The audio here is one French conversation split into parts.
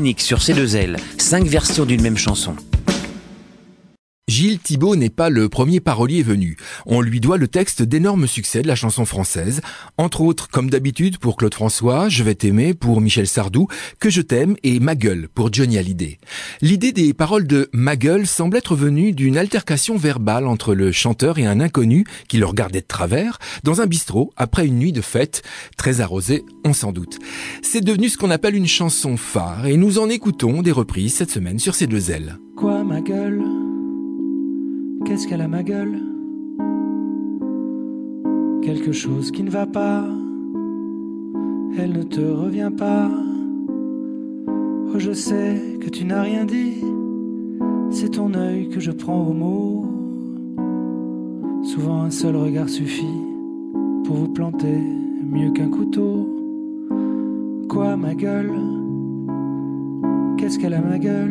unique sur C2L, 5 versions d'une même chanson. Gilles Thibault n'est pas le premier parolier venu. On lui doit le texte d'énormes succès de la chanson française, entre autres, comme d'habitude, pour Claude François, Je vais t'aimer pour Michel Sardou, Que je t'aime et Ma gueule pour Johnny Hallyday. L'idée des paroles de Ma gueule semble être venue d'une altercation verbale entre le chanteur et un inconnu qui le regardait de travers, dans un bistrot, après une nuit de fête, très arrosée, on s'en doute. C'est devenu ce qu'on appelle une chanson phare, et nous en écoutons des reprises cette semaine sur C2L. Quoi, ma gueule ? Qu'est-ce qu'elle a, ma gueule ? Quelque chose qui ne va pas. Elle ne te revient pas. Oh, je sais que tu n'as rien dit. C'est ton œil que je prends au mot. Souvent un seul regard suffit pour vous planter mieux qu'un couteau. Quoi, ma gueule ? Qu'est-ce qu'elle a, ma gueule ?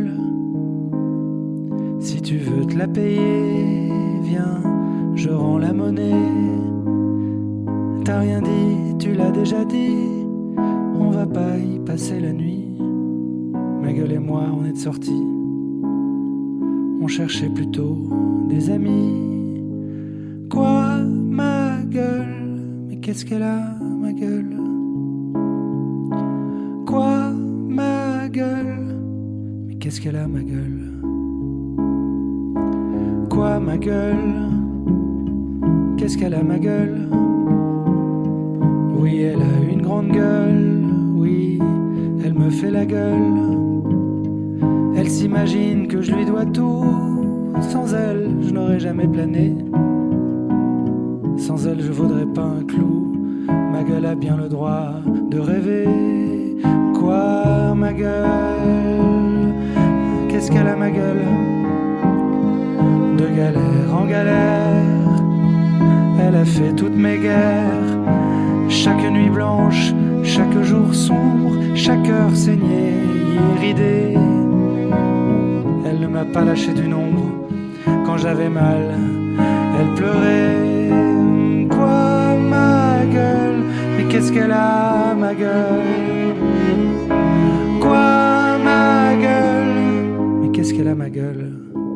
Si tu veux te la payer, viens, je rends la monnaie. T'as rien dit, tu l'as déjà dit. On va pas y passer la nuit. Ma gueule et moi, on est de sortie. On cherchait plutôt des amis. Quoi, ma gueule ? Mais qu'est-ce qu'elle a, ma gueule ? Quoi, ma gueule ? Mais qu'est-ce qu'elle a, ma gueule ? Quoi, ma gueule ? Qu'est-ce qu'elle a, ma gueule ? Oui, elle a une grande gueule. Oui, elle me fait la gueule. Elle s'imagine que je lui dois tout. Sans elle, je n'aurais jamais plané. Sans elle, je vaudrais pas un clou. Ma gueule a bien le droit de rêver. Quoi, ma gueule ? Qu'est-ce qu'elle a, ma gueule ? De galère en galère, elle a fait toutes mes guerres. Chaque nuit blanche, chaque jour sombre, chaque heure saignée, iridée. Elle ne m'a pas lâché du nombre. Quand j'avais mal, elle pleurait. Quoi, ma gueule ? Mais qu'est-ce qu'elle a, ma gueule ? Quoi, ma gueule ? Mais qu'est-ce qu'elle a, ma gueule ?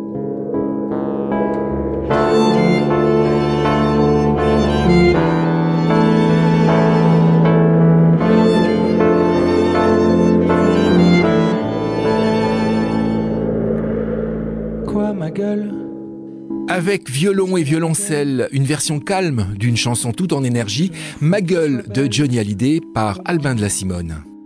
Quoi, ma gueule ? Avec violon et violoncelle, une version calme d'une chanson toute en énergie, Ma gueule de Johnny Hallyday par Albin de la Simone.